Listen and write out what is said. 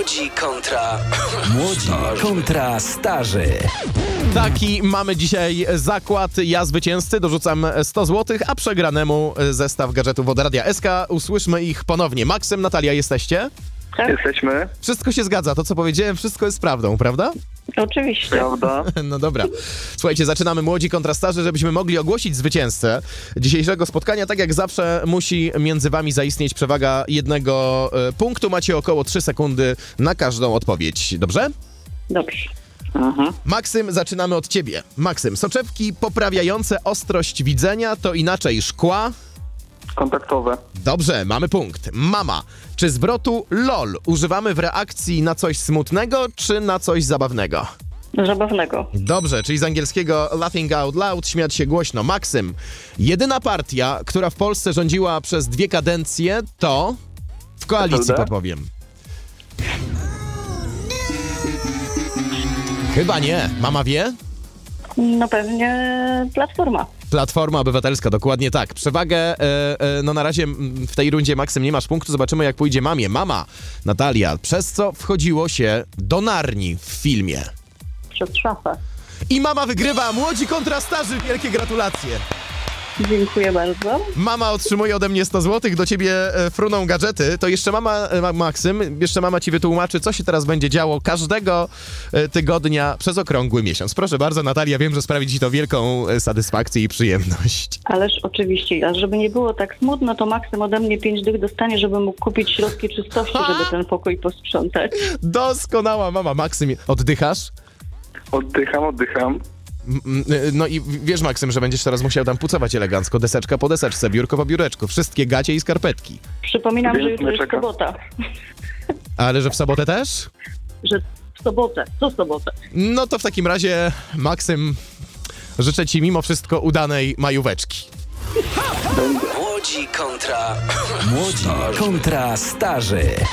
Młodzi kontra starzy. Taki mamy dzisiaj zakład. Ja zwycięzcy dorzucam 100 zł, a przegranemu zestaw gadżetów od Radia SK. Usłyszmy ich ponownie. Maksym, Natalia, jesteście? Tak. Jesteśmy. Wszystko się zgadza. To, co powiedziałem, wszystko jest prawdą, prawda? Oczywiście. Prawda? No dobra. Słuchajcie, zaczynamy Młodzi kontra starzy, żebyśmy mogli ogłosić zwycięzcę dzisiejszego spotkania. Tak jak zawsze musi między wami zaistnieć przewaga jednego punktu. Macie około 3 sekundy na każdą odpowiedź. Dobrze? Dobrze. Maksym, zaczynamy od ciebie. Maksym, soczewki poprawiające ostrość widzenia to inaczej szkła. Kontaktowe. Dobrze, mamy punkt. Mama, czy zwrotu LOL używamy w reakcji na coś smutnego, czy na coś zabawnego? Zabawnego. Dobrze, czyli z angielskiego laughing out loud, śmiać się głośno. Maksym, jedyna partia, która w Polsce rządziła przez 2 kadencje, to... W koalicji SLD? podpowiem. Chyba nie. Mama wie? No pewnie Platforma. Platforma Obywatelska, dokładnie tak. Przewagę, no na razie w tej rundzie, Maksym, nie masz punktu. Zobaczymy, jak pójdzie mamie. Mama, Natalia, przez co wchodziło się do Narni w filmie? Przez szafę. I mama wygrywa. Młodzi kontra starzy. Wielkie gratulacje. Dziękuję bardzo. Mama otrzymuje ode mnie 100 zł, do ciebie fruną gadżety. To jeszcze mama, Maksym, jeszcze mama ci wytłumaczy, co się teraz będzie działo każdego tygodnia przez okrągły miesiąc. Proszę bardzo, Natalia, wiem, że sprawi ci to wielką satysfakcję i przyjemność. Ależ oczywiście, a żeby nie było tak smutno, to Maksym ode mnie 5 dych dostanie, żeby mógł kupić środki czystości, żeby ten pokój posprzątać. Doskonała mama. Maksym, oddychasz? Oddycham. No i wiesz, Maksym, że będziesz teraz musiał tam pucować elegancko, deseczka po deseczce, biurko po biureczku, wszystkie gacie i skarpetki. Przypominam, że Więc jutro jest czeka. sobota. Ale że w sobotę też? Że w sobotę. Co sobotę? No to w takim razie, Maksym, życzę ci mimo wszystko udanej majóweczki. Młodzi kontra starzy.